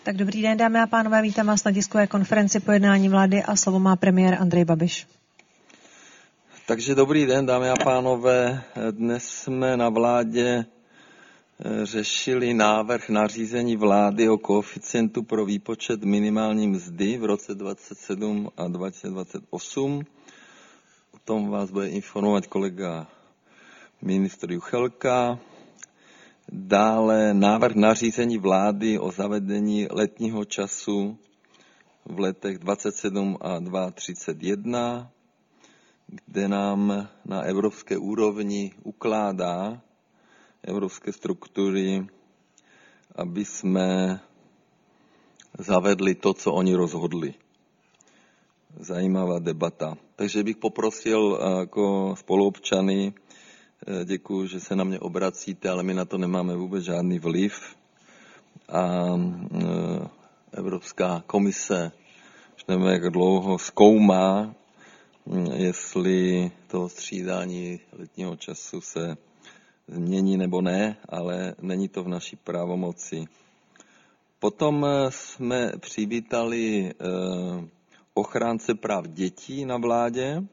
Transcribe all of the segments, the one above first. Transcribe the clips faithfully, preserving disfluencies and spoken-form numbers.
Tak dobrý den, dámy a pánové, vítám vás na tiskové konferenci po jednání vlády a slovo má premiér Andrej Babiš. Takže dobrý den, dámy a pánové. Dnes jsme na vládě řešili návrh nařízení vlády o koeficientu pro výpočet minimální mzdy v roce dvacet sedm a dva tisíce dvacet osm. O tom vás bude informovat kolega ministr Juchelka. Dále návrh nařízení vlády o zavedení letního času v letech dvacet sedm a dva tisíce třicet jedna, kde nám na evropské úrovni ukládá evropské struktury, aby jsme zavedli to, co oni rozhodli. Zajímavá debata. Takže bych poprosil jako spoluobčany, děkuji, že se na mě obracíte, ale my na to nemáme vůbec žádný vliv. A Evropská komise, už nevím, jak dlouho, zkoumá, jestli to střídání letního času se změní nebo ne, ale není to v naší právomoci. Potom jsme přivítali ochránce práv dětí na vládě.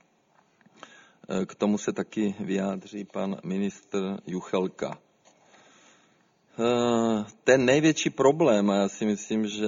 K tomu se taky vyjádří pan ministr Juchelka. Ten největší problém, a já si myslím, že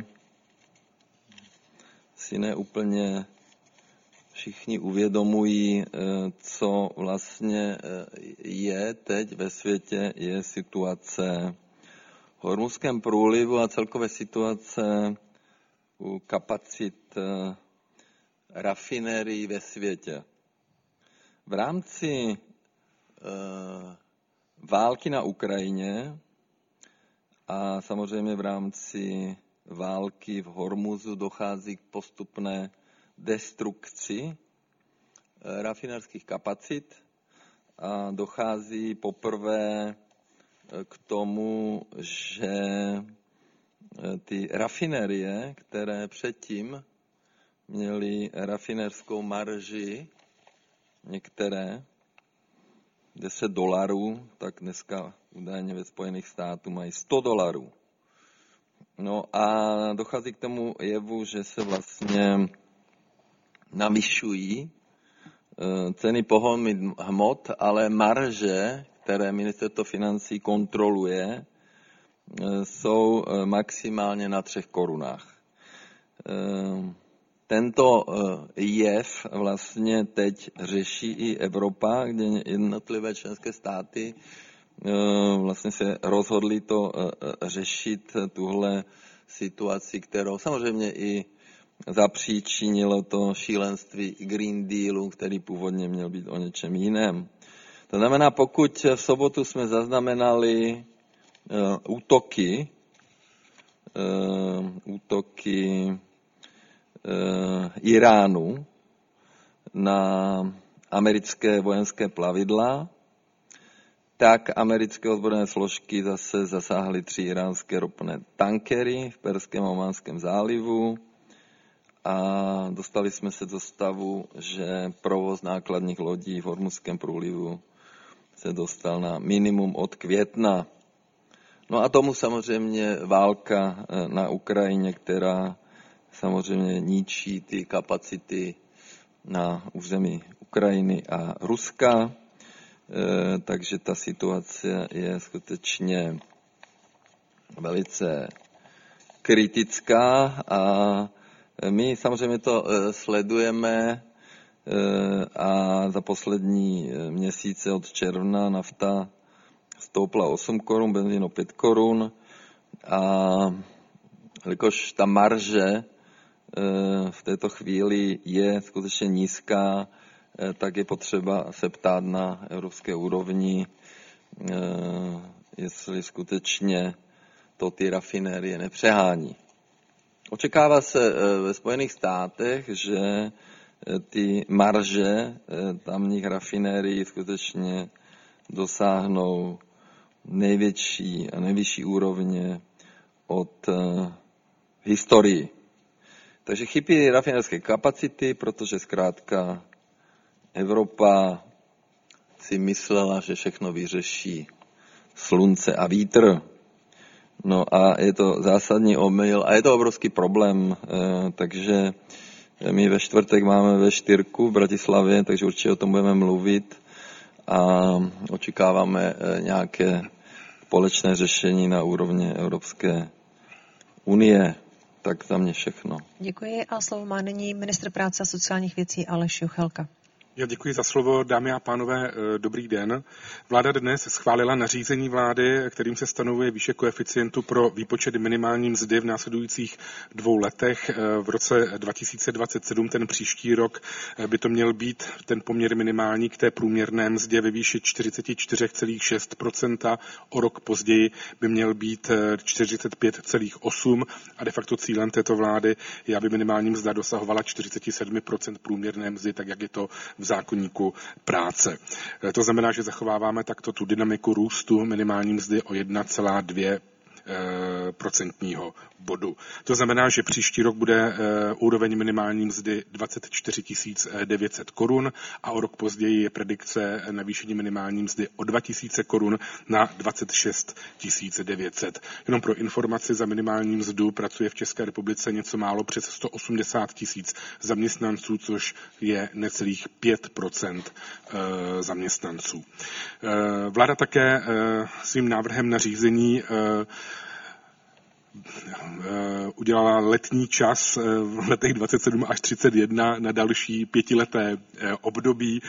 si neúplně všichni uvědomují, co vlastně je teď ve světě, je situace v Hormuzském průlivu a celkové situace u kapacit rafinérií ve světě. V rámci uh, války na Ukrajině a samozřejmě v rámci války v Hormuzu dochází k postupné destrukci uh, rafinérských kapacit a dochází poprvé uh, k tomu, že uh, ty rafinérie, které předtím měly rafinérskou marži, některé deset dolarů, tak dneska údajně ve Spojených státech mají sto dolarů. No a dochází k tomu jevu, že se vlastně navyšují ceny pohonných hmot, ale marže, které ministerstvo financí kontroluje, jsou maximálně na třech korunách. Tento jev vlastně teď řeší i Evropa, kde jednotlivé členské státy vlastně se rozhodly to řešit, tuhle situaci, kterou samozřejmě i zapříčinilo to šílenství Green Dealu, který původně měl být o něčem jiném. To znamená, pokud v sobotu jsme zaznamenali útoky, útoky Iránu na americké vojenské plavidla, tak americké ozbrojené složky zase zasáhly tři iránské ropné tankery v Perském a Ománském zálivu a dostali jsme se do stavu, že provoz nákladních lodí v Hormuzském průlivu se dostal na minimum od května. No a tomu samozřejmě válka na Ukrajině, která samozřejmě ničí ty kapacity na území Ukrajiny a Ruska, e, takže ta situace je skutečně velice kritická a my samozřejmě to e, sledujeme e, a za poslední měsíce od června nafta stoupla osm korun, benzín o pět korun a jelikož ta marže v této chvíli je skutečně nízká, tak je potřeba se ptát na evropské úrovni, jestli skutečně to ty rafinérie nepřehání. Očekává se ve Spojených státech, že ty marže tamních rafinérií skutečně dosáhnou největší a nejvyšší úrovně od historii. Takže chybí rafinérské kapacity, protože zkrátka Evropa si myslela, že všechno vyřeší slunce a vítr. No a je to zásadní omyl a je to obrovský problém, takže my ve čtvrtek máme ve čtyřku v Bratislavě, takže určitě o tom budeme mluvit a očekáváme nějaké společné řešení na úrovni Evropské unie. Tak za mě všechno. Děkuji a slovo má nyní ministr práce a sociálních věcí Aleš Juchelka. Já děkuji za slovo, dámy a pánové, dobrý den. Vláda dnes schválila nařízení vlády, kterým se stanovuje výše koeficientu pro výpočet minimální mzdy v následujících dvou letech. V roce dva tisíce dvacet sedm, ten příští rok, by to měl být ten poměr minimální k té průměrné mzdě ve výši čtyřicet čtyři celá šest procenta. O rok později by měl být čtyřicet pět celá osm procenta a de facto cílem této vlády je, aby minimální mzda dosahovala čtyřicet sedm procent průměrné mzdy, tak jak je to v zákoníku práce. To znamená, že zachováváme takto tu dynamiku růstu minimální mzdy o jedna celá dvě procentního bodu. To znamená, že příští rok bude úroveň minimální mzdy dvacet čtyři tisíc devět set korun a o rok později je predikce navýšení minimální mzdy o dva tisíce korun na dvacet šest tisíc devět set. Jenom pro informaci, za minimální mzdu pracuje v České republice něco málo přes sto osmdesát tisíc zaměstnanců, což je necelých pět procent zaměstnanců. Vláda také svým návrhem nařízení udělala letní čas v letech dvacet sedm až třicet jedna na další pětileté období.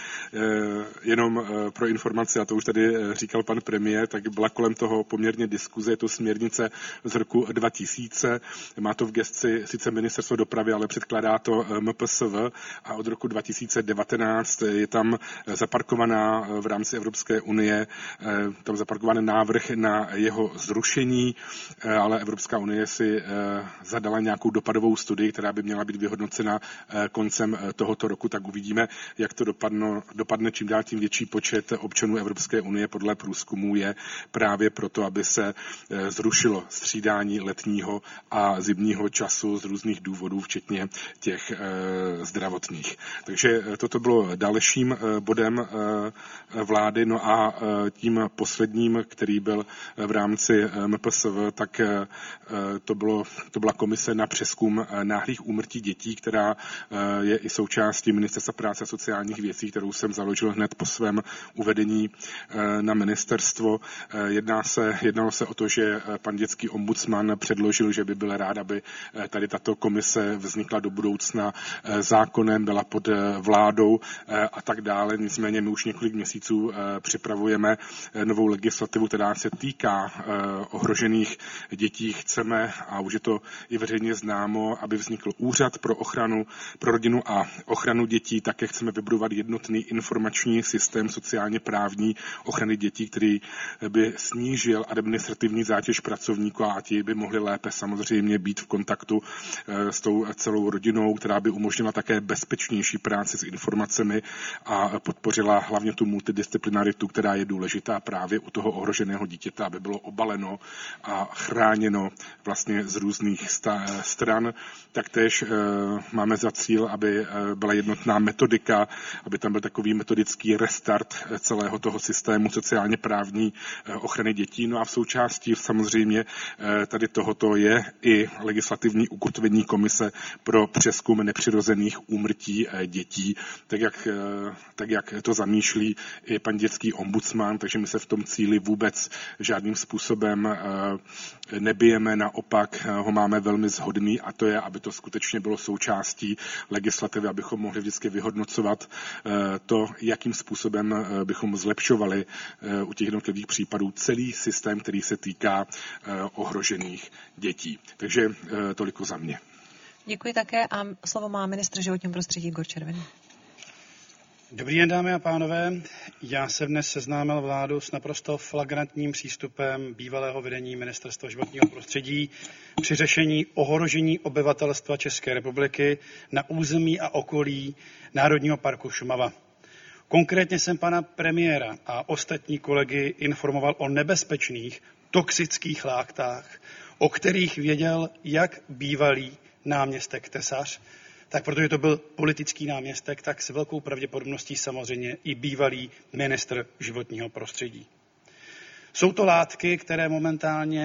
Jenom pro informaci, a to už tady říkal pan premiér, tak byla kolem toho poměrně diskuze, je to směrnice z roku dva tisíce, má to v gesci sice ministerstvo dopravy, ale předkládá to M P S V a od roku dva tisíce devatenáct je tam zaparkovaná v rámci Evropské unie, tam zaparkovaný návrh na jeho zrušení, ale Evropská unie si zadala nějakou dopadovou studii, která by měla být vyhodnocena koncem tohoto roku, tak uvidíme, jak to dopadno, dopadne. Čím dál tím větší počet občanů Evropské unie podle průzkumů je právě proto, aby se zrušilo střídání letního a zimního času z různých důvodů, včetně těch zdravotních. Takže toto bylo dalším bodem vlády. No a tím posledním, který byl v rámci M P S V, tak To, bylo, to byla komise na přezkum náhlých úmrtí dětí, která je i součástí Ministerstva práce a sociálních věcí, kterou jsem založil hned po svém uvedení na ministerstvo. Jedná se, jednalo se o to, že pan dětský ombudsman předložil, že by byl rád, aby tady tato komise vznikla do budoucna zákonem, byla pod vládou a tak dále. Nicméně my už několik měsíců připravujeme novou legislativu, která se týká ohrožených dětí. Chceme, a už je to i veřejně známo, aby vznikl úřad pro ochranu, pro rodinu a ochranu dětí. Také chceme vybudovat jednotný informační systém sociálně právní ochrany dětí, který by snížil administrativní zátěž pracovníků a ti by mohli lépe samozřejmě být v kontaktu s tou celou rodinou, která by umožnila také bezpečnější práci s informacemi a podpořila hlavně tu multidisciplinaritu, která je důležitá právě u toho ohroženého dítěte, aby bylo obaleno a chráněno vlastně z různých sta- stran. Taktéž e, máme za cíl, aby e, byla jednotná metodika, aby tam byl takový metodický restart celého toho systému sociálně právní e, ochrany dětí. No a v součástí samozřejmě e, tady tohoto je i legislativní ukotvení komise pro přezkum nepřirozených úmrtí e, dětí, tak jak, e, tak jak to zamýšlí i pan dětský ombudsman, takže my se v tom cíli vůbec žádným způsobem e, nebijeme, naopak ho máme velmi shodný a to je, aby to skutečně bylo součástí legislativy, abychom mohli vždycky vyhodnocovat to, jakým způsobem bychom zlepšovali u těch jednotlivých případů celý systém, který se týká ohrožených dětí. Takže toliko za mě. Děkuji také a slovo má ministr životního prostředí Igor Červený. Dobrý den, dámy a pánové. Já jsem dnes seznámil vládu s naprosto flagrantním přístupem bývalého vedení Ministerstva životního prostředí při řešení ohrožení obyvatelstva České republiky na území a okolí Národního parku Šumava. Konkrétně jsem pana premiéra a ostatní kolegy informoval o nebezpečných toxických látkách, o kterých věděl jak bývalý náměstek Tesař, tak protože to byl politický náměstek, tak s velkou pravděpodobností samozřejmě i bývalý ministr životního prostředí. Jsou to látky, které momentálně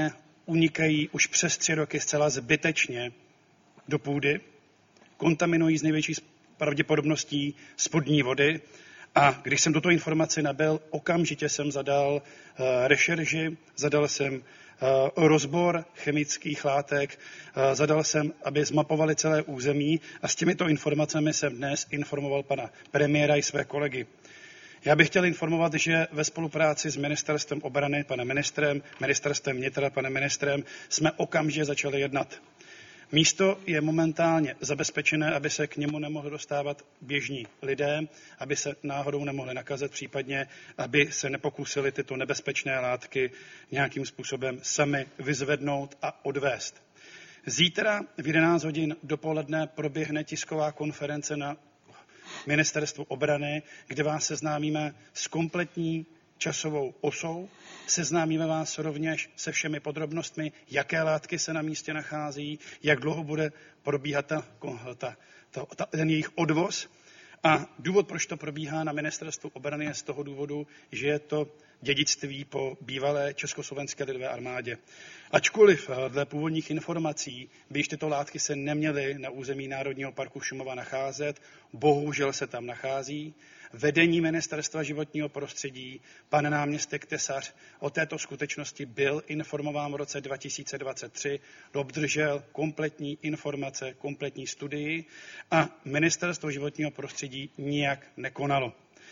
unikají už přes tři roky zcela zbytečně do půdy, kontaminují z největší pravděpodobností spodní vody. A když jsem tuto informaci nabyl, okamžitě jsem zadal uh, rešerži, zadal jsem uh, rozbor chemických látek, uh, zadal jsem, aby zmapovali celé území a s těmito informacemi jsem dnes informoval pana premiéra i své kolegy. Já bych chtěl informovat, že ve spolupráci s ministerstvem obrany, panem ministrem, ministerstvem vnitra, panem ministrem, jsme okamžitě začali jednat. Místo je momentálně zabezpečené, aby se k němu nemohli dostávat běžní lidé, aby se náhodou nemohli nakazit, případně aby se nepokusili tyto nebezpečné látky nějakým způsobem sami vyzvednout a odvést. Zítra v jedenáct hodin dopoledne proběhne tisková konference na ministerstvu obrany, kde vás seznámíme s kompletní časovou osou. Seznámíme vás rovněž se všemi podrobnostmi, jaké látky se na místě nachází, jak dlouho bude probíhat ta, ta, ta, ta, ten jejich odvoz. A důvod, proč to probíhá na ministerstvu obrany, je z toho důvodu, že je to dědictví po bývalé Československé lidové armádě. Ačkoliv dle původních informací by již tyto látky se neměly na území Národního parku Šumava nacházet, bohužel se tam nachází. Vedení ministerstva životního prostředí, pan náměstek Tesař, o této skutečnosti byl informován v roce dva tisíce dvacet tři, obdržel kompletní informace, kompletní studii a ministerstvo životního prostředí nijak nekonalo.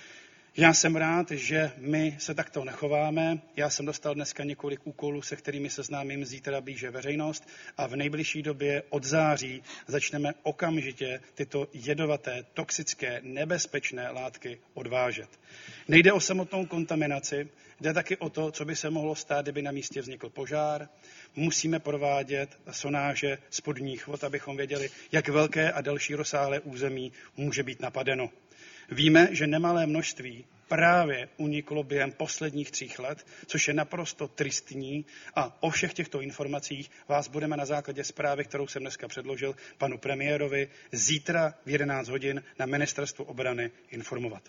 Já jsem rád, že my se takto nechováme. Já jsem dostal dneska několik úkolů, se kterými seznámím zítra blíže veřejnost a v nejbližší době od září začneme okamžitě tyto jedovaté, toxické, nebezpečné látky odvážet. Nejde o samotnou kontaminaci, jde taky o to, co by se mohlo stát, kdyby na místě vznikl požár. Musíme provádět sonáže spodních vod, abychom věděli, jak velké a další rozsáhlé území může být napadeno. Víme, že nemalé množství právě uniklo během posledních tří let, což je naprosto tristní a o všech těchto informacích vás budeme na základě zprávy, kterou jsem dneska předložil panu premiérovi, zítra v jedenáct hodin na ministerstvu obrany informovat.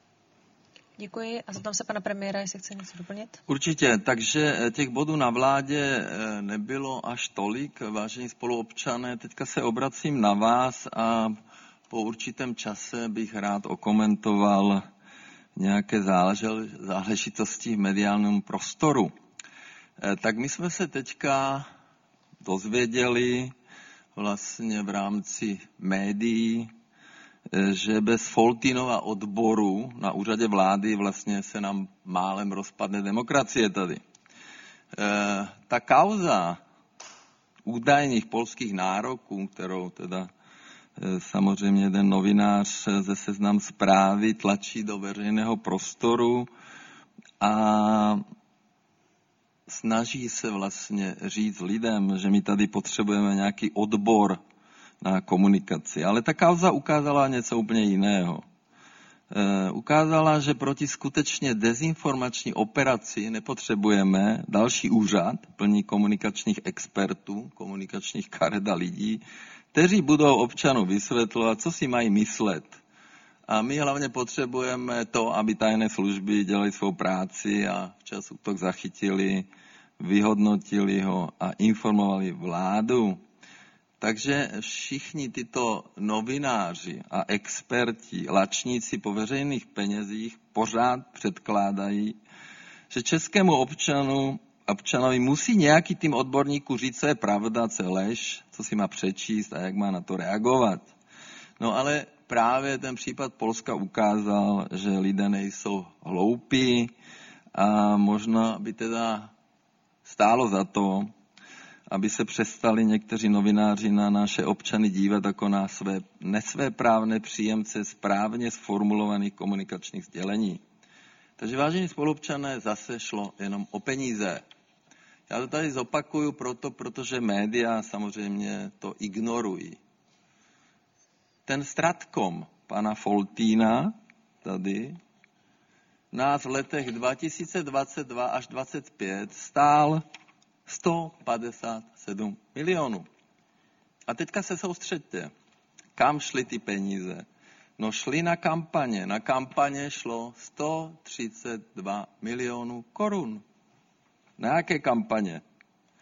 Děkuji a zeptám se pana premiéra, jestli chce něco doplnit. Určitě, takže těch bodů na vládě nebylo až tolik, vážení spoluobčané. Teďka se obracím na vás a po určitém čase bych rád okomentoval nějaké záležitosti v mediálním prostoru. Tak my jsme se teďka dozvěděli vlastně v rámci médií, že bez Foltynova odboru na úřadě vlády vlastně se nám málem rozpadne demokracie tady. Ta kauza údajných polských nároků, kterou teda samozřejmě jeden novinář ze Seznam Zprávy tlačí do veřejného prostoru a snaží se vlastně říct lidem, že my tady potřebujeme nějaký odbor na komunikaci. Ale ta kauza ukázala něco úplně jiného. E, ukázala, že proti skutečně dezinformační operaci nepotřebujeme další úřad plný komunikačních expertů, komunikačních karet a lidí, kteří budou občanům vysvětlovat, co si mají myslet. A my hlavně potřebujeme to, aby tajné služby dělali svou práci a včas útok zachytili, vyhodnotili ho a informovali vládu. Takže všichni tyto novináři a experti, lačníci po veřejných penězích pořád předkládají, že českému občanu občanovi musí nějaký tým odborníků říct, co je pravda, co je lež, co si má přečíst a jak má na to reagovat. No ale právě ten případ Polska ukázal, že lidé nejsou hloupí a možná by teda stálo za to, aby se přestali někteří novináři na naše občany dívat jako na své nesvéprávné příjemce správně sformulovaných komunikačních sdělení. Takže vážení spoluobčané, zase šlo jenom o peníze. Já to tady zopakuju proto, protože média samozřejmě to ignorují. Ten Stratcom pana Foltyna tady nás v letech dva tisíce dvacet dva až dvacet pět stál sto padesát sedm milionů. A teďka se soustřeďte, kam šly ty peníze. No šli na kampaně. Na kampaně šlo sto třicet dva milionů korun. Na jaké kampaně?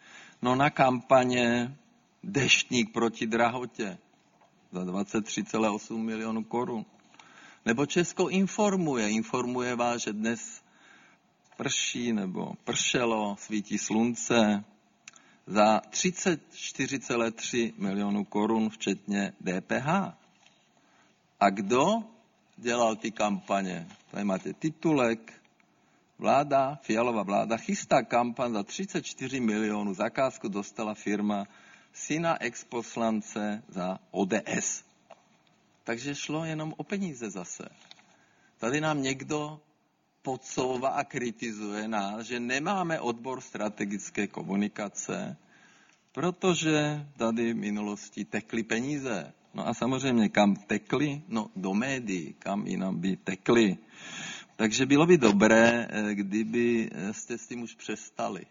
No na kampaně Deštník proti drahotě za dvacet tři celá osm milionů korun. Nebo Česko informuje, informuje vás, že dnes prší nebo pršelo, svítí slunce za třicet čtyři celá tři milionů korun, včetně D P H. A kdo dělal ty kampaně? Tady máte titulek. Vláda, Fialova vláda, chystá kampaň za třicet čtyři milionů. Zakázku dostala firma syna exposlance za O D S. Takže šlo jenom o peníze zase. Tady nám někdo podsouvá a kritizuje nás, že nemáme odbor strategické komunikace, protože tady v minulosti tekly peníze. No a samozřejmě kam tekly? No do médií, kam jinam by tekly. Takže bylo by dobré, kdyby jste s tím už přestali.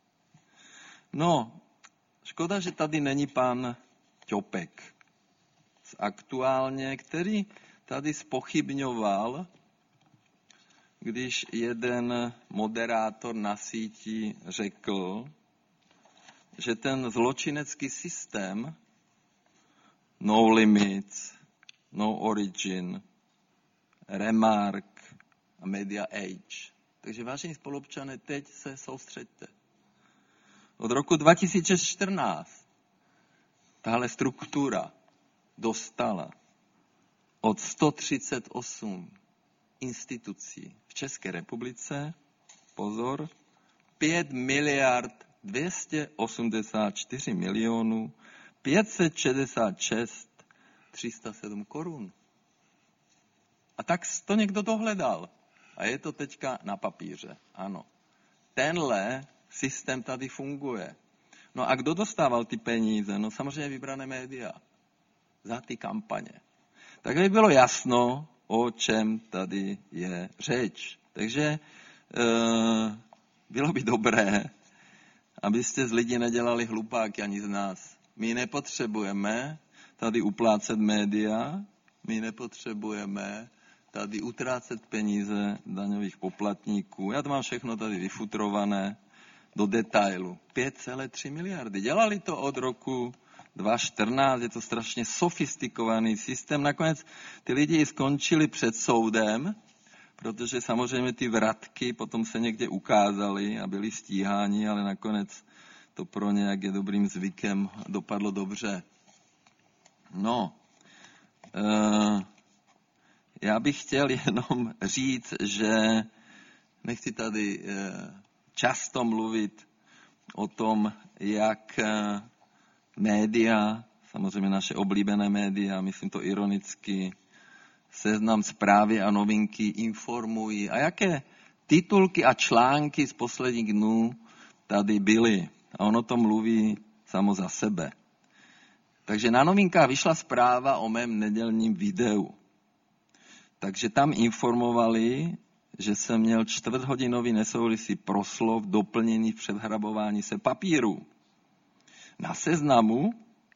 No, škoda, že tady není pan Ťopek aktuálně, který tady zpochybňoval, když jeden moderátor na síti řekl, že ten zločinecký systém No Limits, No Origin, Remark a Media Age. Takže vážení spoluobčané, teď se soustřeďte. Od roku dva tisíce čtrnáct tahle struktura dostala od sto třicet osm institucí v České republice, pozor, pět miliard dvě stě osmdesát čtyři milionů pět set šedesát šest tři sta sedm korun. A tak to někdo dohledal. A je to teďka na papíře. Ano. Tenhle systém tady funguje. No a kdo dostával ty peníze? No samozřejmě vybrané média. Za ty kampaně. Tak by bylo jasno, o čem tady je řeč. Takže e, bylo by dobré, abyste z lidí nedělali hlupáky ani z nás. My nepotřebujeme tady uplácet média, my nepotřebujeme tady utrácet peníze daňových poplatníků. Já to mám všechno tady vyfutrované do detailu. pět celá tři miliardy. Dělali to od roku dva tisíce čtrnáct, je to strašně sofistikovaný systém. Nakonec ty lidi skončili před soudem, protože samozřejmě ty vratky potom se někde ukázaly a byli stíháni, ale nakonec to pro ně, jak je dobrým zvykem, dopadlo dobře. No, e, já bych chtěl jenom říct, že nechci tady e, často mluvit o tom, jak e, média, samozřejmě naše oblíbené média, myslím to ironicky, Seznam, Zprávy a Novinky informují. A jaké titulky a články z posledních dnů tady byly. A ono to mluví samo za sebe. Takže na Novinkách vyšla zpráva o mém nedělním videu. Takže tam informovali, že jsem měl čtvrthodinový nesouvisí proslov doplněný v předhrabování se papíru. Na Seznamu,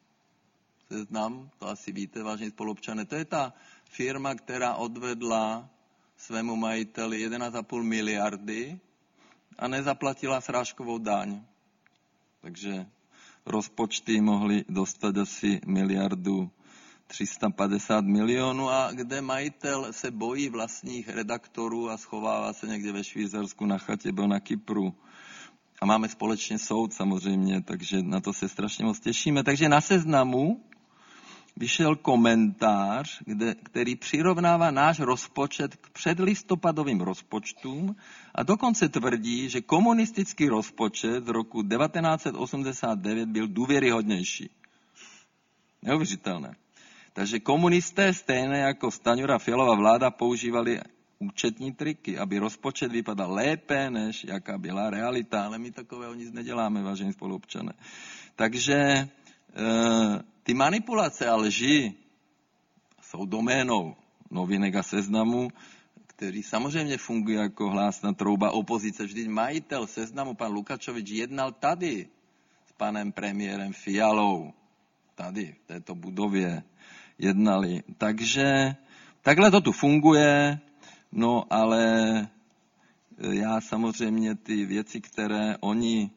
Seznam, to asi víte, vážení spoluobčané, to je ta firma, která odvedla svému majiteli jedenáct celá pět miliardy a nezaplatila srážkovou daň. Takže rozpočty mohly dostat asi miliardu tři sta padesát milionů a kde majitel se bojí vlastních redaktorů a schovává se někde ve Švýcarsku na chatě, byl na Kypru. A máme společně soud samozřejmě, takže na to se strašně moc těšíme. Takže na Seznamu vyšel komentář, kde, který přirovnává náš rozpočet k předlistopadovým rozpočtům a dokonce tvrdí, že komunistický rozpočet z roku devatenáct set osmdesát devět byl důvěryhodnější. Neuvěřitelné. Takže komunisté, stejně jako Stanjura, Fialova vláda, používali účetní triky, aby rozpočet vypadal lépe, než jaká byla realita, ale my takového nic neděláme, vážení spoluobčané. Takže e, ty manipulace a lži jsou doménou Novinek a Seznamu, který samozřejmě funguje jako hlásná trouba opozice. Vždyť majitel Seznamu, pan Lukačovič, jednal tady s panem premiérem Fialou. Tady, v této budově jednali. Takže takhle to tu funguje. No, ale já samozřejmě ty věci, které oni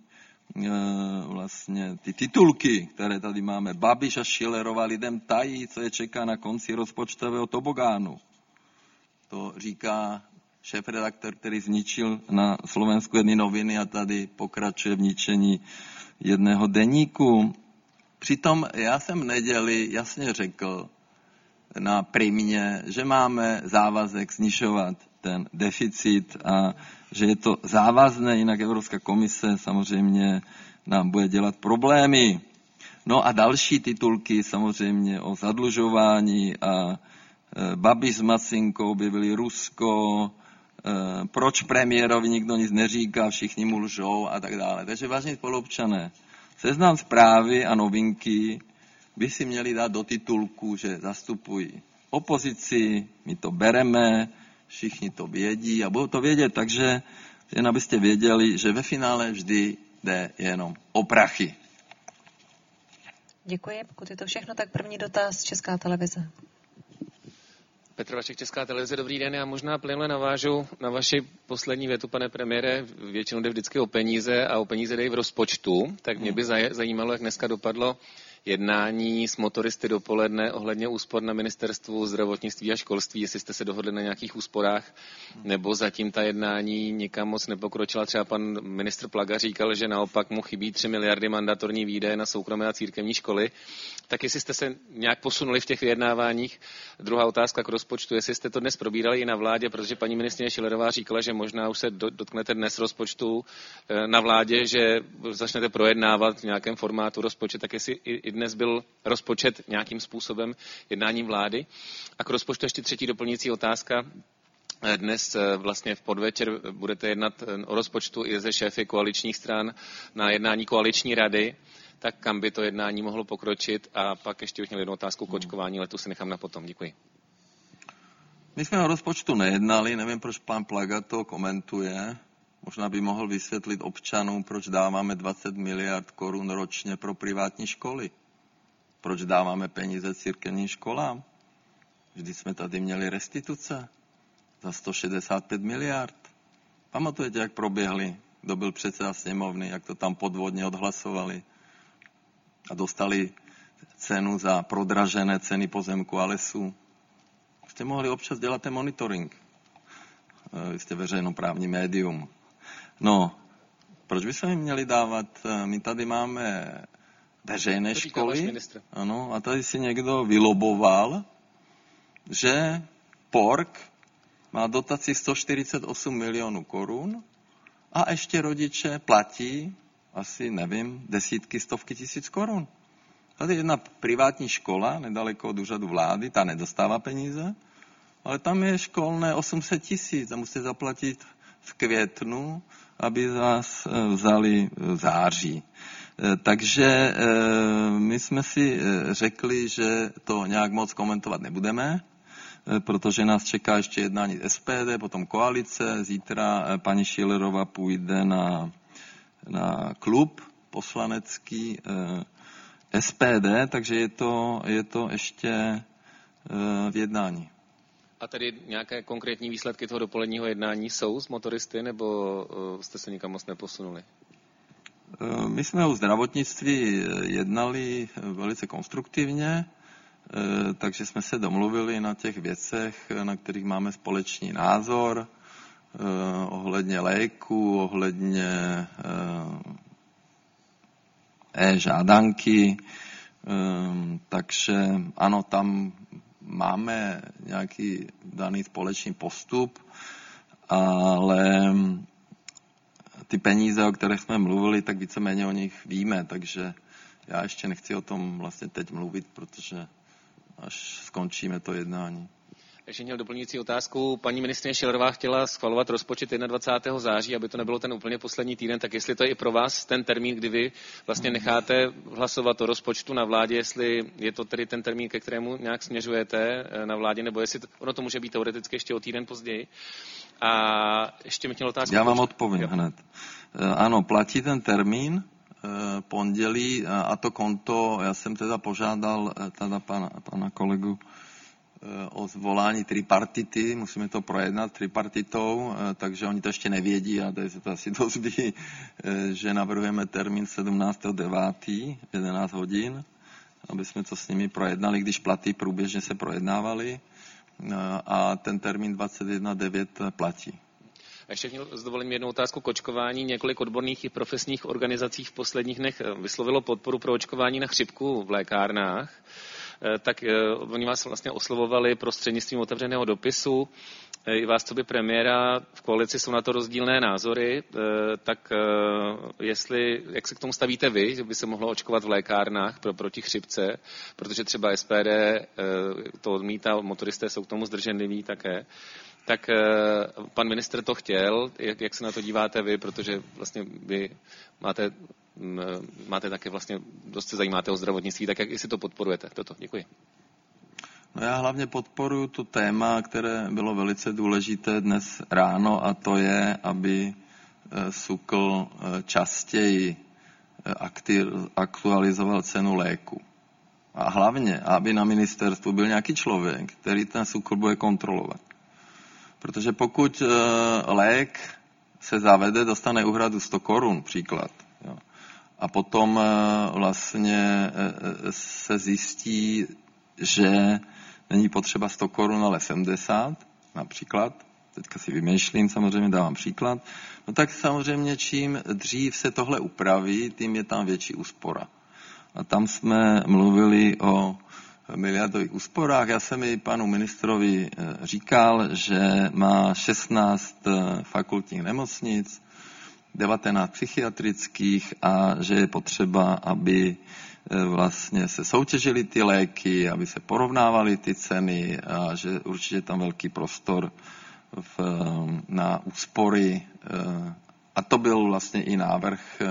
vlastně ty titulky, které tady máme. Babiš a Schillerová lidem tají, co je čeká na konci rozpočtového tobogánu. To říká šéfredaktor, který zničil na Slovensku jedny noviny a tady pokračuje v ničení jedného deníku. Přitom já jsem v neděli jasně řekl na primě, že máme závazek snižovat ten deficit a že je to závazné, jinak Evropská komise samozřejmě nám bude dělat problémy. No a další titulky samozřejmě o zadlužování a Babiš s Macinkou objevili Rusko, proč premiérovi nikdo nic neříká, všichni mu lžou a tak dále. Takže vážení spoluobčané, Seznam Zprávy a Novinky by si měli dát do titulku, že zastupují opozici, my to bereme, všichni to vědí a budou to vědět, takže jen abyste věděli, že ve finále vždy jde jenom o prachy. Děkuji. Pokud je to všechno, tak první dotaz Česká televize. Petr Vašek, Česká televize, dobrý den. Já možná plynule navážu na vaši poslední větu, pane premiére. Většinou jde vždycky o peníze a o peníze jde i v rozpočtu. Tak mě by zajímalo, jak dneska dopadlo jednání s motoristy dopoledne ohledně úspor na ministerstvu zdravotnictví a školství, jestli jste se dohodli na nějakých úsporách, nebo zatím ta jednání nikam moc nepokročila. Třeba pan ministr Plaga říkal, že naopak mu chybí tři miliardy mandatorní výdaje na soukromé a církevní školy. Tak jestli jste se nějak posunuli v těch vyjednáváních. Druhá otázka k rozpočtu, jestli jste to dnes probírali i na vládě, protože paní ministryně Schillerová říkala, že možná už se dotknete dnes rozpočtu na vládě, že začnete projednávat v nějakém formátu rozpočet, tak jestli i dnes byl rozpočet nějakým způsobem jednáním vlády. A k rozpočtu ještě třetí doplňující otázka. Dnes vlastně v podvečer budete jednat o rozpočtu i ze šéfy koaličních stran na jednání koaliční rady. Tak kam by to jednání mohlo pokročit? A pak ještě bych měl jednu otázku k očkování, ale tu si nechám na potom. Děkuji. My jsme o rozpočtu nejednali, nevím, proč pan Plaga to komentuje. Možná by mohl vysvětlit občanům, proč dáváme dvacet miliard korun ročně pro privátní školy. Proč dáváme peníze církevním školám? Vždyť jsme tady měli restituce za sto šedesát pět miliard. Pamatujete, jak proběhly? Kdo byl předseda sněmovny, jak to tam podvodně odhlasovali? A dostali cenu za prodražené ceny pozemku a lesů. Jste mohli občas dělat ten monitoring. Vy jste veřejnoprávní médium. No, proč bychom jim měli dávat? My tady máme veřejné školy. Ano, a tady si někdo vyloboval, že P O R K má dotaci sto čtyřicet osm milionů korun a ještě rodiče platí asi, nevím, desítky, stovky tisíc korun. Tady je jedna privátní škola, nedaleko od úřadu vlády, ta nedostává peníze, ale tam je školné osm set tisíc a musíte zaplatit v květnu, aby vás vzali v září. Takže my jsme si řekli, že to nějak moc komentovat nebudeme, protože nás čeká ještě jednání S P D, potom koalice. Zítra paní Schillerová půjde na, na klub poslanecký S P D, takže je to, je to ještě v jednání. A tady nějaké konkrétní výsledky toho dopoledního jednání jsou s motoristy, nebo jste se nikam moc neposunuli? My jsme o zdravotnictví jednali velice konstruktivně, takže jsme se domluvili na těch věcech, na kterých máme společný názor, ohledně léku, ohledně e-žádanky, takže ano, tam máme nějaký daný společný postup, ale ty peníze, o kterých jsme mluvili, tak víceméně o nich víme, takže já ještě nechci o tom vlastně teď mluvit, protože až skončíme to jednání. Ještě měl doplňující otázku. Paní ministryně Schillerová chtěla schvalovat rozpočet dvacátého prvního září, aby to nebylo ten úplně poslední týden, tak jestli to je i pro vás ten termín, kdy vy vlastně necháte hlasovat o rozpočtu na vládě, jestli je to tedy ten termín, ke kterému nějak směřujete na vládě, nebo jestli to, ono to může být teoreticky ještě o týden později. A ještě mi chtěl otázku. Já vám odpovím jo. hned. Ano, platí ten termín, pondělí a to konto, já jsem teda požádal teda pana, pana kolegu o zvolání tripartity, musíme to projednat tripartitou, takže oni to ještě nevědí a tady se to asi dozví, že navrhujeme termín sedmnáctého devátého jedenáct hodin, aby jsme to s nimi projednali, když platy průběžně se projednávaly a ten termín dvacet jedna devět platí. Ještě měl s dovolením jednu otázku k očkování. Několik odborných i profesních organizací v posledních dnech vyslovilo podporu pro očkování na chřipku v lékárnách. Tak oni vás vlastně oslovovali prostřednictvím otevřeného dopisu. I vás, co by premiéra, v koalici jsou na to rozdílné názory, tak jestli, jak se k tomu stavíte vy, že by se mohlo očkovat v lékárnách pro, proti chřipce, protože třeba S P D to odmítá, motoristé jsou k tomu zdrženliví také. Tak pan ministr to chtěl, jak, jak se na to díváte vy, protože vlastně vy máte, máte také vlastně, dost se zajímáte o zdravotnictví, tak jak jestli to podporujete, toto, děkuji. No já hlavně podporuji to téma, které bylo velice důležité dnes ráno a to je, aby SÚKL častěji aktualizoval cenu léku. A hlavně, aby na ministerstvu byl nějaký člověk, který ten SÚKL bude kontrolovat. Protože pokud lék se zavede, dostane úhradu sto korun, příklad, jo, a potom vlastně se zjistí, že není potřeba sto korun, ale sedmdesát, například, teďka si vymýšlím, samozřejmě dávám příklad, no tak samozřejmě čím dřív se tohle upraví, tím je tam větší úspora. A tam jsme mluvili o miliardových úsporách. Já jsem i panu ministrovi říkal, že má šestnáct fakultních nemocnic, devatenáct psychiatrických a že je potřeba, aby vlastně se soutěžily ty léky, aby se porovnávaly ty ceny a že určitě tam velký prostor v, na úspory. A to byl vlastně i návrh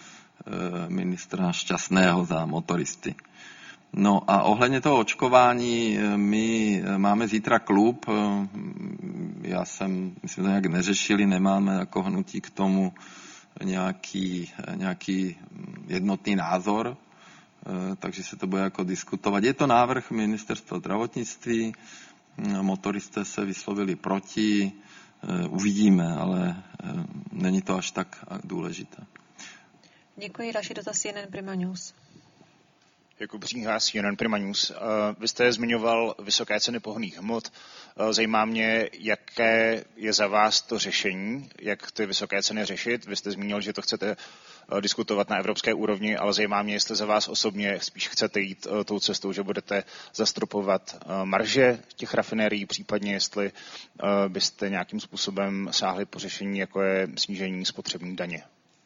ministra Šťastného za motoristy. No a ohledně toho očkování, my máme zítra klub, já jsem, my jsme to nějak neřešili, nemáme jako hnutí k tomu nějaký, nějaký jednotný názor, takže se to bude jako diskutovat. Je to návrh ministerstva zdravotnictví, motoristé se vyslovili proti, uvidíme, ale není to až tak důležité. Děkuji, další dotaz C N N Prima News. Jakub Říha, C N N Prima News. Vy jste zmiňoval vysoké ceny pohonných hmot. Zajímá mě, jaké je za vás to řešení, jak ty vysoké ceny řešit. Vy jste zmínil, že to chcete diskutovat na evropské úrovni, ale zajímá mě, jestli za vás osobně spíš chcete jít tou cestou, že budete zastropovat marže těch rafinérií, případně jestli byste nějakým způsobem sáhli po řešení, jako je snížení spotřební daně.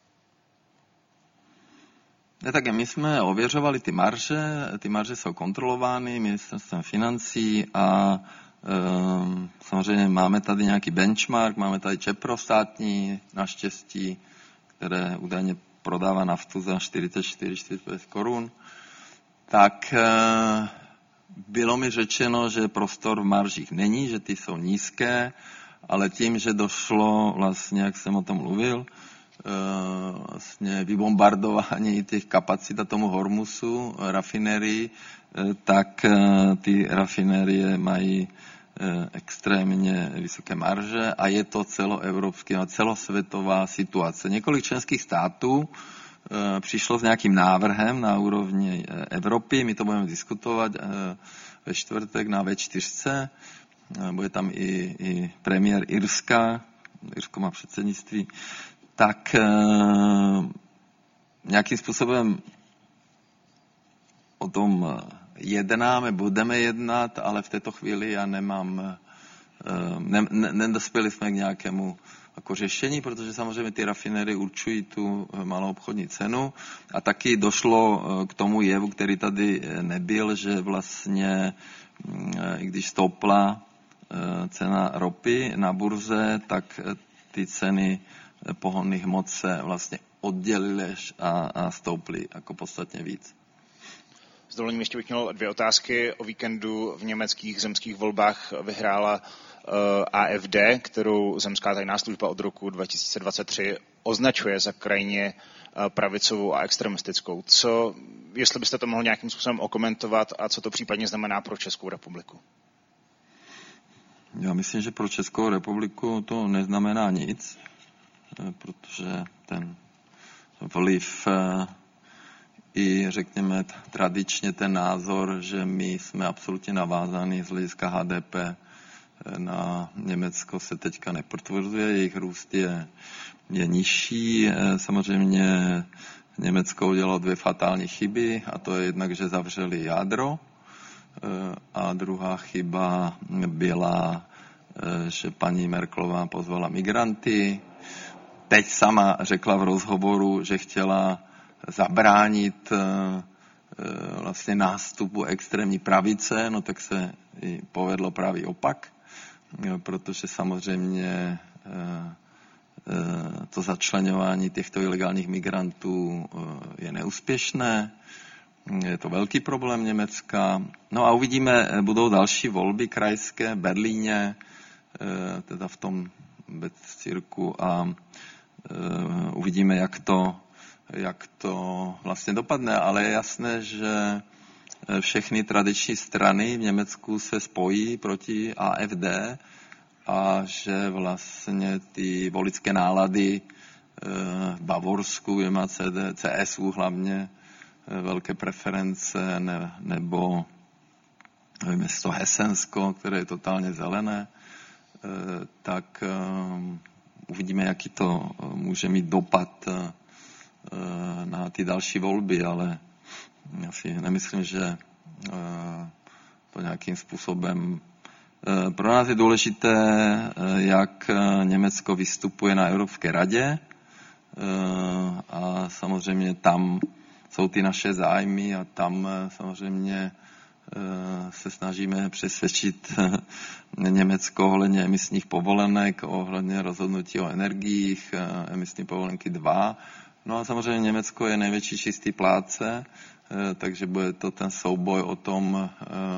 Ne, tak my jsme ověřovali ty marže, ty marže jsou kontrolovány ministerstvem financí a e, samozřejmě máme tady nějaký benchmark, máme tady Čepro státní, naštěstí, které údajně prodává naftu za čtyřicet čtyři čtyřicet pět korun. Tak e, bylo mi řečeno, že prostor v maržích není, že ty jsou nízké, ale tím, že došlo vlastně, jak jsem o tom mluvil, vlastně vybombardování těch kapacit a tomu Hormusu, rafinerii, tak ty rafinerie mají extrémně vysoké marže a je to celoevropská, celosvětová situace. Několik členských států přišlo s nějakým návrhem na úrovni Evropy, my to budeme diskutovat ve čtvrtek na vé čtyři, bude tam i, i premiér Irska, Irsko má předsednictví, tak e, nějakým způsobem o tom jednáme, budeme jednat, ale v této chvíli já nemám, e, ne, ne, nedospěli jsme k nějakému jako řešení, protože samozřejmě ty rafinery určují tu malou obchodní cenu a taky došlo k tomu jevu, který tady nebyl, že vlastně, e, i když stoupla e, cena ropy na burze, tak ty ceny pohonných hmot se vlastně oddělily a, a stouply jako podstatně víc. S dovolením ještě bych měl dvě otázky. O víkendu v německých zemských volbách vyhrála uh, A F D, kterou zemská tajná služba od roku dva tisíce dvacet tři označuje za krajně uh, pravicovou a extremistickou. Co, jestli byste to mohl nějakým způsobem okomentovat a co to případně znamená pro Českou republiku? Já myslím, že pro Českou republiku to neznamená nic, protože ten vliv i, řekněme, tradičně ten názor, že my jsme absolutně navázáni z hlediska H D P na Německo, se teďka nepotvrzuje, jejich růst je, je nižší. Samozřejmě Německo udělalo dvě fatální chyby, a to je jednak, že zavřeli jádro, a druhá chyba byla, že paní Merkelová pozvala migranty. Teď sama řekla v rozhovoru, že chtěla zabránit vlastně nástupu extrémní pravice, no tak se jí povedlo pravý opak, protože samozřejmě to začleňování těchto ilegálních migrantů je neúspěšné. Je to velký problém Německa. No a uvidíme, budou další volby krajské v Berlíně, teda v tom Bezirku, a uvidíme, jak to, jak to vlastně dopadne. Ale je jasné, že všechny tradiční strany v Německu se spojí proti A F D a že vlastně ty voličské nálady v Bavorsku, kde má C S U hlavně velké preference, ne, nebo město Hesensko, které je totálně zelené, tak uvidíme, jaký to může mít dopad na ty další volby, ale já si nemyslím, že to nějakým způsobem. Pro nás je důležité, jak Německo vystupuje na Evropské radě, a samozřejmě tam jsou ty naše zájmy a tam samozřejmě se snažíme přesvědčit Německo ohledně emisních povolenek, ohledně rozhodnutí o energiích, emisní povolenky dva. No a samozřejmě Německo je největší čistý plátce, takže bude to ten souboj o tom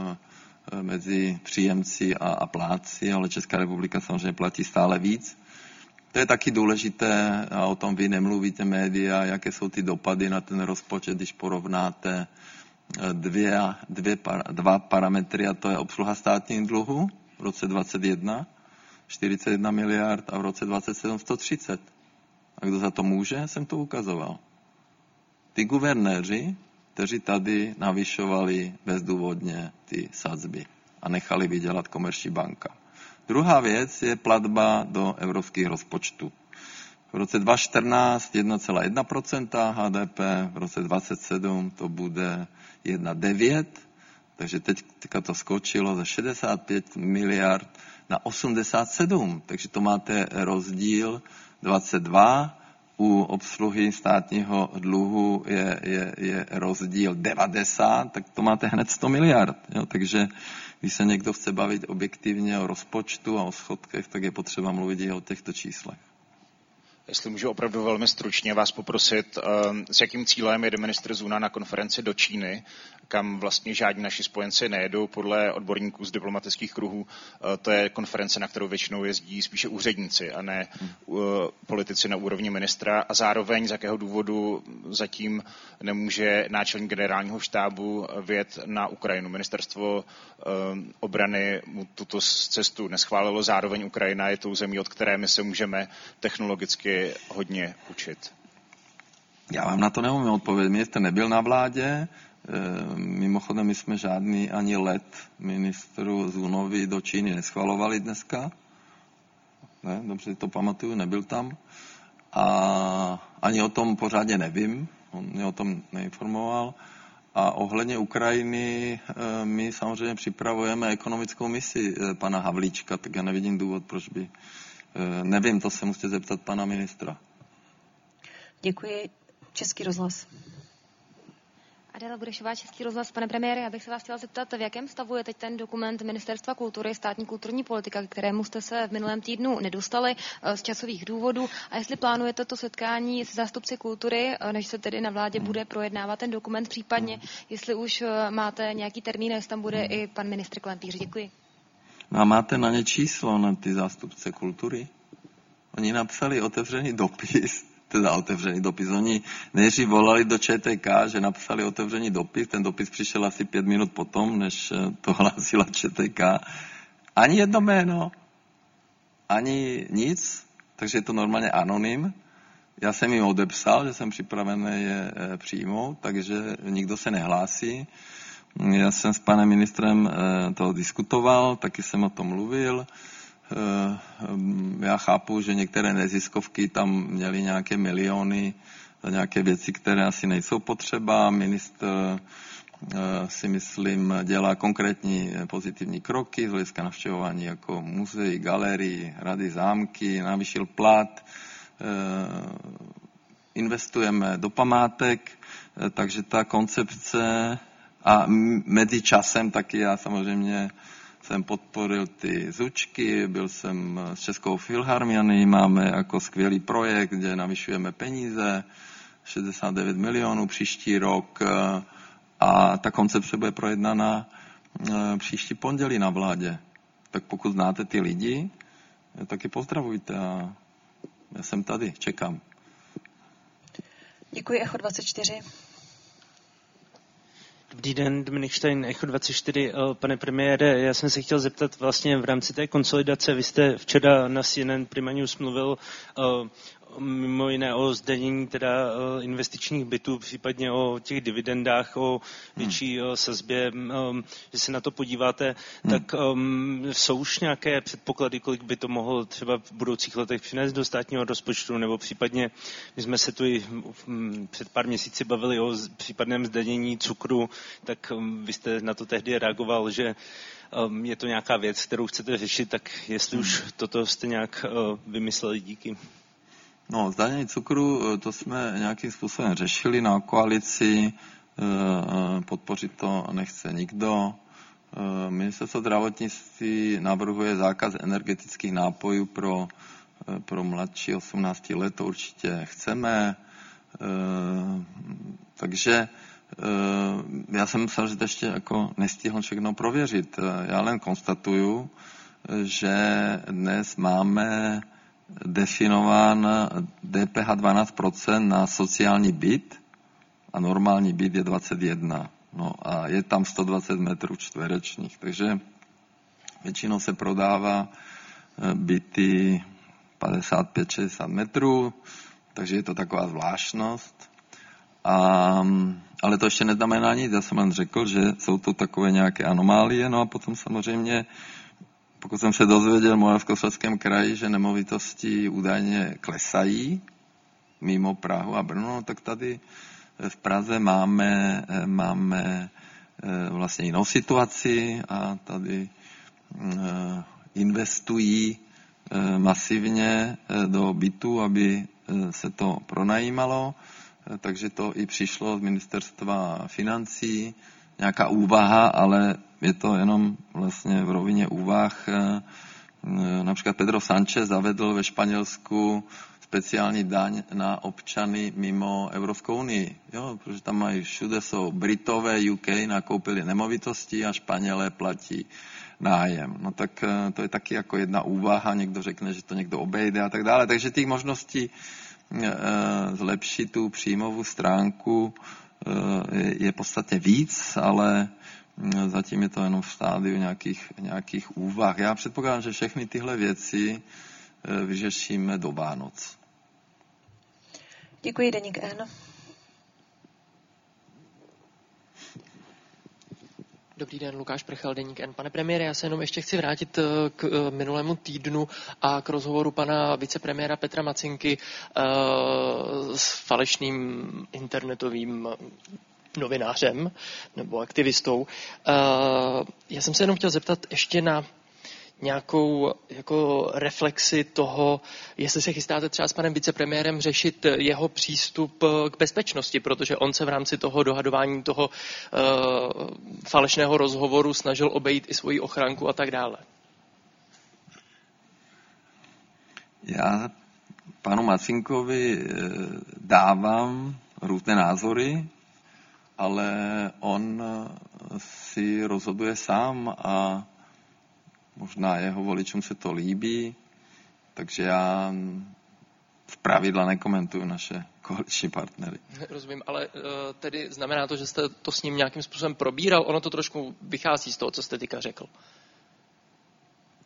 mezi příjemci a, a plátci, ale Česká republika samozřejmě platí stále víc. To je taky důležité, a o tom vy nemluvíte média, jaké jsou ty dopady na ten rozpočet, když porovnáte dvě, dvě, dva parametry, a to je obsluha státních dluhu v roce dvacet jedna, čtyřicet jedna miliard, a v roce dvacet sedm sto třicet. A kdo za to může, jsem to ukazoval. Ty guvernéři, kteří tady navyšovali bezdůvodně ty sazby a nechali vydělat Komerční banka. Druhá věc je platba do evropských rozpočtů. V roce dva tisíce čtrnáct jedna celá jedna procenta H D P, v roce dvacet sedm to bude jedna celá devět, takže teď to skočilo ze šedesát pět miliard na osmdesát sedm, takže to máte rozdíl dvacet dva, u obsluhy státního dluhu je, je, je rozdíl devadesát, tak to máte hned sto miliard. Jo? Takže když se někdo chce bavit objektivně o rozpočtu a o schodkech, tak je potřeba mluvit i o těchto číslech. Jestli můžu opravdu velmi stručně vás poprosit, s jakým cílem jede ministr Zuna na konferenci do Číny, kam vlastně žádní naši spojenci nejedou. Podle odborníků z diplomatických kruhů to je konference, na kterou většinou jezdí spíše úředníci a ne politici na úrovni ministra. A zároveň z jakého důvodu zatím nemůže náčelník generálního štábu vyjet na Ukrajinu. Ministerstvo obrany mu tuto cestu neschválilo, zároveň Ukrajina je tou zemí, od které my se můžeme technologicky hodně učit. Já vám na to neumím odpovědět. Mě jste nebyl na vládě. Mimochodem, my jsme žádný ani let ministru Zunovi do Číny neschvalovali dneska. Ne, dobře to pamatuju, nebyl tam. A ani o tom pořádně nevím. On mě o tom neinformoval. A ohledně Ukrajiny my samozřejmě připravujeme ekonomickou misi pana Havlíčka, tak já nevidím důvod, proč by. Nevím, to se musíte zeptat pana ministra. Děkuji. Český rozhlas. Adela Burešová, Český rozhlas. Pane premiére, já bych se vás chtěla zeptat, v jakém stavu je teď ten dokument Ministerstva kultury, státní kulturní politika, k kterému jste se v minulém týdnu nedostali z časových důvodů, a jestli plánujete to setkání s zástupci kultury, než se tedy na vládě bude projednávat ten dokument, případně jestli už máte nějaký termín, jestli tam bude i pan ministr Klempíř. Děkuji. A máte na ně číslo, na ty zástupce kultury? Oni napsali otevřený dopis, teda otevřený dopis. Oni nejdřív volali do Č T K, že napsali otevřený dopis. Ten dopis přišel asi pět minut potom, než to hlásila Č T K. Ani jedno jméno, ani nic, takže je to normálně anonym. Já jsem jim odepsal, že jsem připravený je přijmout, takže nikdo se nehlásí. Já jsem s panem ministrem to diskutoval, taky jsem o tom mluvil. Já chápu, že některé neziskovky tam měly nějaké miliony za nějaké věci, které asi nejsou potřeba. Ministr si myslím dělá konkrétní pozitivní kroky z hlediska navštěvování jako muzeí, galerii, rady, zámky, navýšil plat, investujeme do památek, takže ta koncepce a mezi časem taky já samozřejmě jsem podporil ty zučky, byl jsem s Českou filharmonií, máme jako skvělý projekt, kde navyšujeme peníze, šedesát devět milionů příští rok a ta koncepce bude projednána příští pondělí na vládě. Tak pokud znáte ty lidi, tak je pozdravujte a já jsem tady, čekám. Děkuji, Echo dvacet čtyři. Dobrý den, Dominik Stein, Echo dvacet čtyři. Pane premiére, já jsem se chtěl zeptat vlastně v rámci té konsolidace. Vy jste včera na C N N Prima News mluvil mimo jiné o zdanění teda investičních bytů, případně o těch dividendách, o větší hmm. sazbě, že se na to podíváte, hmm. tak um, jsou už nějaké předpoklady, kolik by to mohlo třeba v budoucích letech přinést do státního rozpočtu, nebo případně, my jsme se tu i před pár měsíci bavili o případném zdanění cukru, tak um, vy jste na to tehdy reagoval, že um, je to nějaká věc, kterou chcete řešit, tak jestli hmm. už toto jste nějak uh, vymysleli, díky. No, zdanění cukru, to jsme nějakým způsobem řešili na koalici, podpořit to nechce nikdo. Ministerstvo zdravotnictví navrhuje zákaz energetických nápojů pro, pro mladší osmnáct let, to určitě chceme. Takže já jsem myslel, že to ještě jako nestihl všechno prověřit. Já len konstatuju, že dnes máme definován D P H dvanáct procent na sociální byt a normální byt je dvacet jedna. No a je tam sto dvacet metrů čtverečních, takže většinou se prodává byty padesát pět šedesát metrů, takže je to taková zvláštnost. A, ale to ještě neznamená nic, já jsem jen řekl, že jsou to takové nějaké anomálie, no a potom samozřejmě pokud jsem se dozvěděl v Moravskoslezském kraji, že nemovitosti údajně klesají mimo Prahu a Brno, tak tady v Praze máme, máme vlastně jinou situaci a tady investují masivně do bytu, aby se to pronajímalo, takže to i přišlo z ministerstva financí, nějaká úvaha, ale je to jenom vlastně v rovině úvah. Například Pedro Sánchez zavedl ve Španělsku speciální daň na občany mimo Evropskou unii. Jo, protože tam mají všude jsou Britové, U K nakoupili nemovitosti a Španělé platí nájem. No tak to je taky jako jedna úvaha, někdo řekne, že to někdo obejde a tak dále. Takže těch možností zlepšit tu příjmovou stránku je podstatně víc, ale zatím je to jenom v stádiu nějakých, nějakých úvah. Já předpokládám, že všechny tyhle věci vyřešíme do Vánoc. Děkuji, Deník N. Dobrý den, Lukáš Prchal, Deník N. Pane premiére, já se jenom ještě chci vrátit k minulému týdnu a k rozhovoru pana vicepremiéra Petra Macinky s falešným internetovým novinářem nebo aktivistou. Já jsem se jenom chtěl zeptat ještě na nějakou jako reflexi toho, jestli se chystáte třeba s panem vicepremiérem řešit jeho přístup k bezpečnosti, protože on se v rámci toho dohadování toho uh, falešného rozhovoru snažil obejít i svoji ochránku a tak dále. Já panu Macinkovi dávám různé názory, ale on si rozhoduje sám a možná jeho voličům se to líbí, takže já z pravidla nekomentuju naše koaliční partnery. Rozumím, ale tedy znamená to, že jste to s ním nějakým způsobem probíral? Ono to trošku vychází z toho, co jste teďka řekl.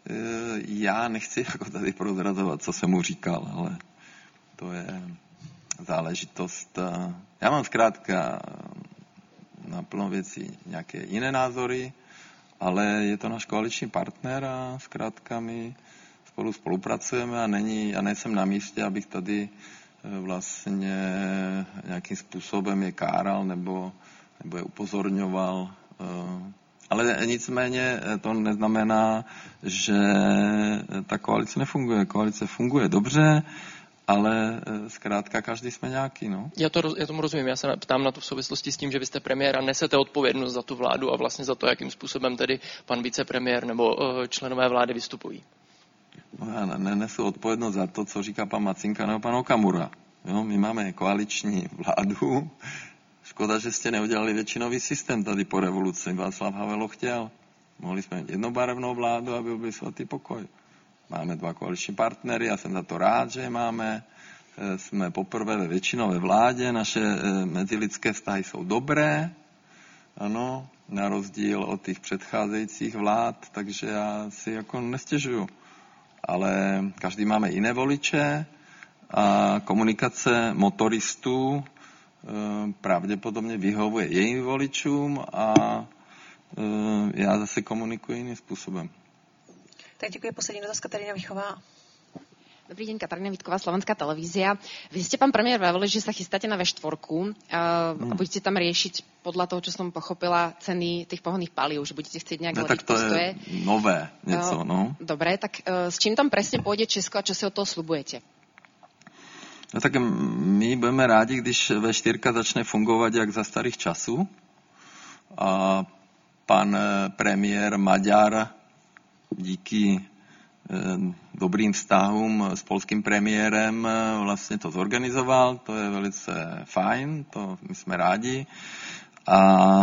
já nechci jako tady prozrazovat, co jsem mu říkal, ale to je záležitost. Já mám zkrátka na plno věcí nějaké jiné názory, ale je to náš koaliční partner a zkrátka my spolu spolupracujeme a není, já nejsem na místě, abych tady vlastně nějakým způsobem je káral nebo, nebo je upozorňoval. Ale nicméně to neznamená, že ta koalice nefunguje. Koalice funguje dobře, ale zkrátka každý jsme nějaký, no. Já, to, já tomu rozumím, já se ptám na to v souvislosti s tím, že vy jste premiér a nesete odpovědnost za tu vládu a vlastně za to, jakým způsobem tedy pan vicepremiér nebo uh, členové vlády vystupují. No já nenesu odpovědnost za to, co říká pan Macinka nebo pan Okamura. Jo, my máme koaliční vládu. Škoda, že jste neudělali většinový systém tady po revoluci. Václav Havel ho chtěl. Mohli jsme mít jednobarevnou vládu, aby byl svatý pokoj. Máme dva koaliční partnery, já jsem za to rád, že je máme. Jsme poprvé ve většinové vládě, naše mezilidské vztahy jsou dobré, ano, na rozdíl od těch předcházejících vlád, takže já si jako nestěžuju. Ale každý máme jiné voliče a komunikace motoristů pravděpodobně vyhovuje jejím voličům a já zase komunikuji jiným způsobem. Tak děkuji. Poslední dotaz Katarína Výchová. Dobrý deň, Katarína Vítková, Slovenská televízia. Vy ste, pán premiér, vraveli, že sa chystáte na vé štyri a hmm. budete tam riešiť, podľa toho, čo som pochopila, ceny tých pohonných palív, že budete chcieť nejak no, zladiť tak to postoje. Je nové něco, no. Dobre, tak uh, s čím tam presne pôjde Česko a čo si od toho slubujete? No tak my budeme rádi, když vé čtyři začne fungovat jak za starých časů a pan premiér Maďar díky dobrým vztahům s polským premiérem vlastně to zorganizoval, to je velice fajn, to my jsme rádi. A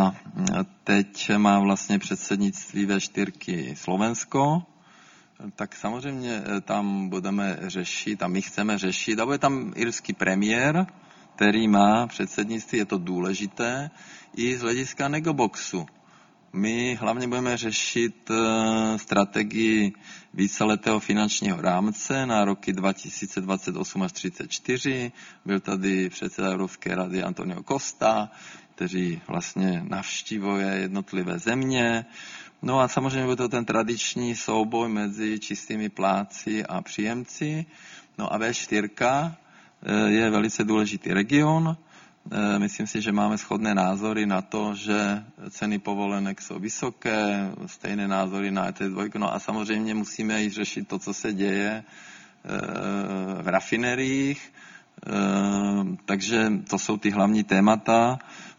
teď má vlastně předsednictví vé čtyři Slovensko, tak samozřejmě tam budeme řešit a my chceme řešit, a bude tam irský premiér, který má předsednictví, je to důležité, i z hlediska negoboxu. My hlavně budeme řešit strategii víceletého finančního rámce na roky dva tisíce dvacet osm až třicet čtyři. Byl tady předseda Evropské rady Antonio Costa, který vlastně navštívuje jednotlivé země. No a samozřejmě bude to ten tradiční souboj mezi čistými plátci a příjemci. No a vé čtyři je velice důležitý region. Myslím si, že máme shodné názory na to, že ceny povolenek jsou vysoké, stejné názory na E T S dva. No a samozřejmě musíme i řešit to, co se děje v rafineriích. Takže to jsou ty hlavní témata,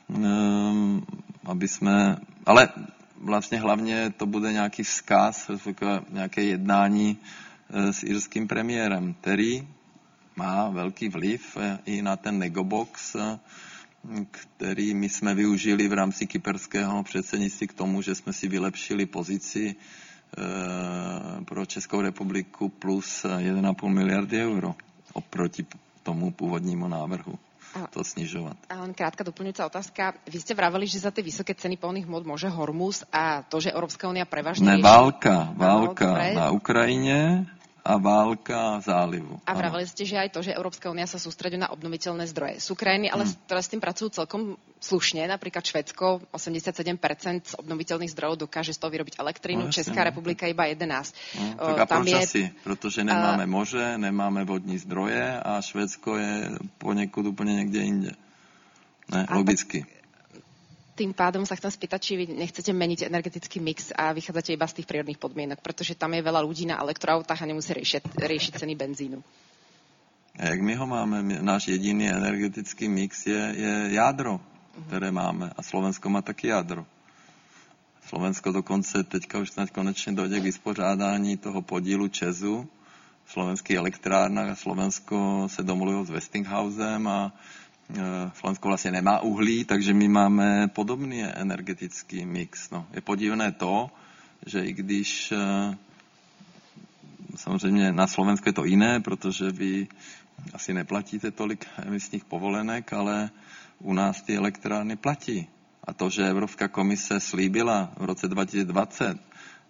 aby jsme... Ale vlastně hlavně to bude nějaký vzkaz, nějaké jednání s irským premiérem, který má velký vliv i na ten negobox, který my jsme využili v rámci kyperského předsednictví k tomu, že jsme si vylepšili pozici pro Českou republiku plus jeden a půl miliardy euro oproti tomu původnímu návrhu. To snižovať. A len krátka doplňujúca otázka. Vy ste vraveli, že za tie vysoké ceny pohonných hmôt môže Hormuz a to, že Európska únia prevažne... Ne, válka. Válka no, na Ukrajine a válka v zálivu. A vraveli ste, že aj to, že Európska únia sa sústreďuje na obnoviteľné zdroje. Sú krajiny, ale hmm. teraz s tým pracujú celkom slušne. Napríklad Švédsko osemdesiatsedem percent z obnoviteľných zdrojov dokáže z toho vyrobiť elektrínu. No, Česká republika iba jedenásť. No, tak a proč je... asi? Protože nemáme moře, nemáme vodní zdroje a Švédsko je poněkud úplně někde jinde. Ne, a logicky. Tak... Tým pádom sa chcem spýtať, či vy nechcete meniť energetický mix a vychádzate iba z tých prírodných podmienok, pretože tam je veľa ľudí na elektroautách a nemusí riešiť, riešiť ceny benzínu. A jak my ho máme? Náš jediný energetický mix je, je jádro, uh-huh. které máme. A Slovensko má taky jádro. Slovensko dokonce teďka už snad konečne dojde k vyspořádání toho podílu ČEZu v slovenských elektrárnách a Slovensko se domluvilo s Westinghousem a Slovensko vlastně nemá uhlí, takže my máme podobný energetický mix. No. Je podivné to, že i když samozřejmě na Slovensku je to jiné, protože vy asi neplatíte tolik emisních povolenek, ale u nás ty elektrárny platí. A to, že Evropská komise slíbila v roce dva tisíce dvacet,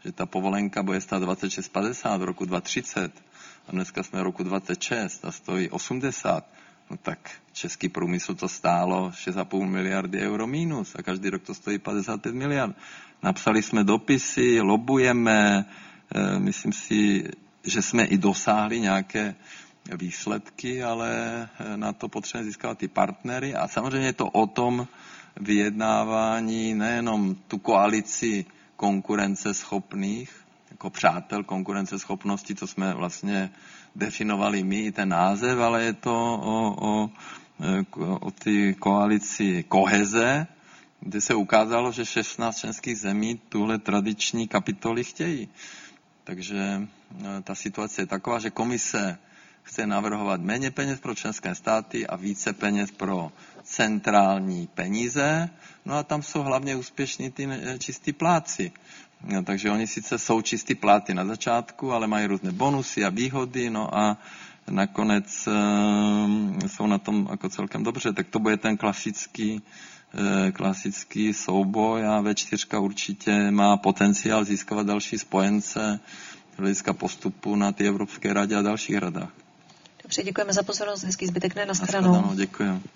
že ta povolenka bude stát dvacet šest padesát v roku dva tisíce třicet a dneska jsme v roku dvacet šest a stojí osmdesát, no tak český průmysl to stálo šest a půl miliardy euro mínus a každý rok to stojí padesát pět miliard. Napsali jsme dopisy, lobujeme, myslím si, že jsme i dosáhli nějaké výsledky, ale na to potřebujeme získávat ty partnery a samozřejmě je to o tom vyjednávání nejenom tu koalici konkurenceschopných, jako přátel konkurenceschopnosti, co jsme vlastně definovali my, i ten název, ale je to o, o, o ty koalici koheze, kde se ukázalo, že šestnáct členských zemí tuhle tradiční kapitoly chtějí. Takže ta situace je taková, že komise chce navrhovat méně peněz pro členské státy a více peněz pro centrální peníze. No a tam jsou hlavně úspěšní ty čistí pláci. No, takže oni sice jsou čistí pláty na začátku, ale mají různé bonusy a výhody, no a nakonec um, jsou na tom jako celkem dobře. Tak to bude ten klasický, uh, klasický souboj a vé čtyři určitě má potenciál získávat další spojence z hlediska postupu na ty Evropské radě a dalších radách. Dobře, děkujeme za pozornost, hezký zbytek dne, nashledanou. Děkujeme.